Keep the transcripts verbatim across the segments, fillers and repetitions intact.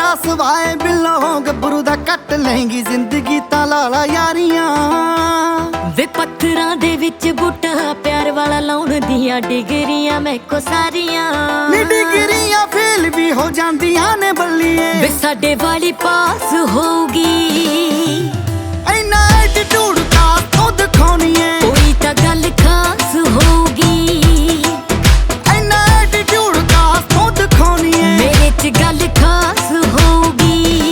ਰਾਸ ਵਾਏ ਬਿੱਲੋ ਗੱਭਰੂ ਦਾ ਕੱਟ ਲੈਂਗੀ ਜ਼ਿੰਦਗੀ ਤਾਂ ਲਾਲਾ ਯਾਰੀਆਂ ਵੇ ਪੱਥਰਾਂ ਦੇ ਵਿੱਚ ਬੂਟਾ ਪਿਆਰ ਵਾਲਾ ਲਾਉਣ ਦੀਆਂ ਡਿਗਰੀਆਂ ਮੈਕੋ ਸਾਰੀਆਂ ਨੀ ਡਿਗਰੀਆਂ ਫੇਲ ਵੀ ਹੋ ਜਾਂਦੀਆਂ ਨੇ ਬੱਲੀਏ ਵੇ ਸਾਡੇ ਵਾਲੀ ਪਾਸ ਹੋਊਗੀ ਐਨਾ ਐਟੀਟਿਊਡ ਕਾ ਤੋਂ ਦਿਖਾਉਣੀ ਏ ਕੋਈ ਤਾਂ ਗੱਲ ਖਾਸ ਹੋਊਗੀ ਐਨਾ ਐਟੀਟਿਊਡ ਕਾ ਤੋਂ ਦਿਖਾਉਣੀ ਏ ਮੇਰੇ ਚ ਗੱਲ ਖਾਸ ਹੋਊਗੀ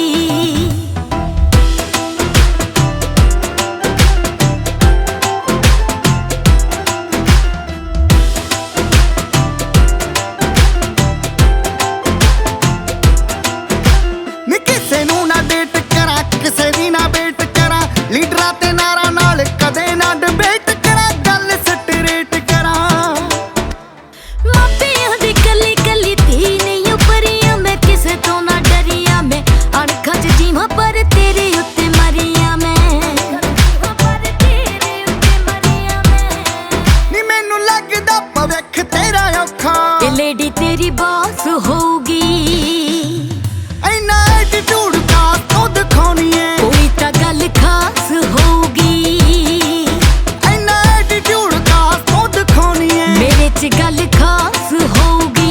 ਨੀ ਕਿਸੇ ਨੂੰ ਨਾ ਡੇਟ ਕਰਾਂ ਕਿਸੇ ਦੀ ਨਾ ਵੇਟ ਕਰਾਂ ਲੀਡਰਾਂ ਤੇ ਨਾਰਾਂ ਨਾਲ ਕਦੇ ਨਾ ਡਿਬੇਟ ਕਰਾਂ ਗੱਲ ਸਟਰੇਟ ਕਰਾਂ ਮਾਪਿਆਂ ਦੀ ਕੱਲੀ ਕੱਲੀ ਧੀ ਨਹੀਂ ਉਪਰੀਆਂ ਮੈਂ ਕਿਸੇ ਤੋਂ ਨਾ ਡਰੀਆਂ ਮੈਂ ਅਣਖਾਂ ਚ ਜੀਵਾਂ ਪਰ ਤੇਰੇ ਉੱਤੇ ਮਰੀਆਂ ਮੈਂ ਪਰ ਤੇਰੇ ਉੱਤੇ ਮਰੀਆਂ ਮੈਂ ਨੀ ਮੈਨੂੰ ਲੱਗਦਾ ਭਵਿੱਖ ਤੇਰਾ ਔਖਾ ਇਹ ਲੇਡੀ ਤੇਰੀ ਬਾਸ ਹੋਊਗੀ ਐਨਾ ਐਟੀਟਿਊਡ ਕਾ ਤੋਂ ਦਿਖਾਉਣੀ ਏ ਕੋਈ ਤਾਂ ਗੱਲ ਖਾਸ ਹੋਊਗੀ ਐਨਾ ਐਟੀਟਿਊਡ ਕਾ ਤੋਂ ਦਿਖਾਉਣੀ ਏ ਮੇਰੇ ਚ ਗੱਲ ਖਾਸ ਹੋਊਗੀ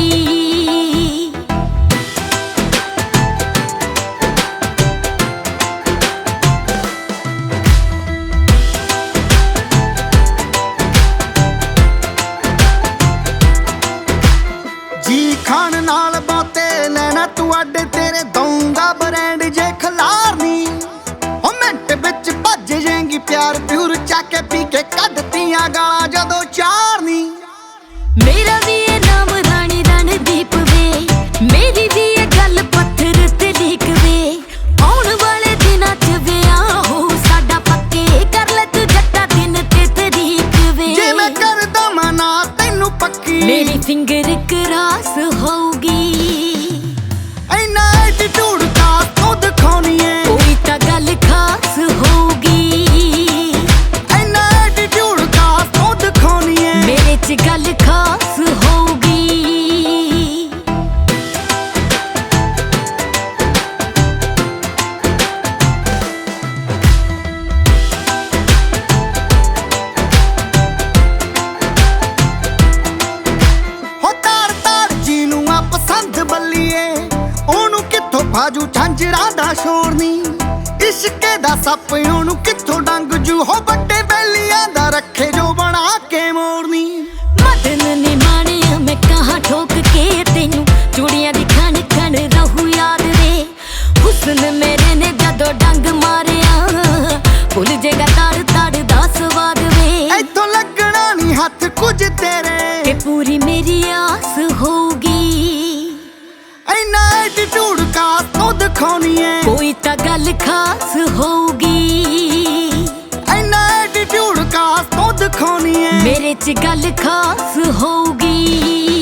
ਜੀ ਖਾਨ ਨਾਲ ਬਾਤੇ ਲੈਣਾ ਤੂੰ ਅੱਡੇ ਤੇਰੇ ਦਊਂਗਾ ਬ੍ਰਾਂਡ ਜੇ ਖਲਾਰਨੀ ਉਹ ਮਿੰਟ ਵਿੱਚ ਭੱਜ ਜਾਏਂਗੀ ਪਿਆਰ ਪਿਉਰ ਚੱਕ ਕੇ ਪੀ ਕੇ ਕੱਢਤੀਆਂ ਗਾਲਾਂ ਜਦੋਂ ਚਾਰਨੀ ਮੇਰਾ ਵੀ ਇਹ ਨਾਮ ਰਾਣੀ ਰਣਦੀਪ ਵੇ ਮੇਰੀ ਵੀ ਇਹ ਗੱਲ ਪੱਥਰ ਤੇ ਲਿਖ ਵੇ ਆਉਣ ਵਾਲੇ ਦਿਨਾਂ ਚ ਵਿਆਹ ਹੋ ਸਾਡਾ ਪੱਕੇ ਕਰ ਲੈ ਤੂੰ ਜੱਟਾ ਦਿਨ ਤੇ ਤਰੀਕ ਵੇ ਜੇ ਮੈਂ ਕਰਦਾ ਮਨਾ ਤੈਨੂੰ ਪੱਕੀ ਮੇਰੀ ਫਿੰਗਰ ਕਰਾਸ ਹੋਊਗੀ ਐਨਾ ਐਟੀਟਿਊਡ ਕਾ ਤੋਂ ਦਿਖਾਉਣੀ ਏ ਕੋਈ ਤਾਂ ਗੱਲ ਖਾਸ ਹੋਊਗੀ ਐਨਾ ਐਟੀਟਿਊਡ ਕਾ ਤੋਂ ਦਿਖਾਉਣੀ ਏ ਮੇਰੇ ਚ ਗੱਲ ਖਾਸ ਹੋਊਗੀ ਹੋ ਤਾਰ ਤਾਰ ਜੀ ਨੂੰ ਆ ਪਸੰਦ ਬੱਲੀਏ ਉਹਨੂੰ ਕਿੱਥੋਂ ਬਾਜੂ ਝਾਂਜਰਾਂ ਦਾ ਸ਼ੋਰ ਨੀ ਇਸ਼ਕੇ ਦਾ ਸੱਪ ਉਹਨੂੰ ਕਿੱਥੋਂ ਡੰਗ ਜੂ ਹੋ ਵੱਡੇ ਬੈਲੀਆਂ ਦਾ ਰੱਖੇ ਜੋ ਬਣਾ ਕੇ ਮੋਰਨੀ ਮਦਨ ਨੀ ਮਾਣਿਆ ਮੈਂ ਕਹਾਂ ਠੋਕ ਕੇ ਤੈਨੂੰ ਚੂੜੀਆਂ ਦੀ ਖਣ ਖਣ ਰਹੂ ਯਾਦ ਵੇ ਹੁਸਨ ਮੇਰੇ ਨੇ ਜਦੋਂ ਡੰਗ ਮਾਰਿਆ ਭੁੱਲ ਜੇਗਾ ਤੜ ਤੜ ਦਾ ਸਵਾਦ ਵੇ ਇੱਥੋਂ ਲੱਗਣਾ ਨਹੀਂ ਹੱਥ ਕੁਝ ਤੇਰੇ ਕਿ ਪੂਰੀ ਮੇਰੀ ਆਸ ਹੋਊਗੀ ਐਨਾ ਐਟੀਟਿਊਡ ਕਾ ਤੋਂ ਦਿਖਾਉਣੀ ਏ ਕੋਈ ਤਾਂ ਗੱਲ ਖਾਸ ਹੋਊਗੀ ਐਨਾ ਐਟੀਟਿਊਡ ਕਾ ਤੋਂ ਦਿਖਾਉਣੀ ਏ ਮੇਰੇ ਚ ਗੱਲ ਖਾਸ ਹੋਊਗੀ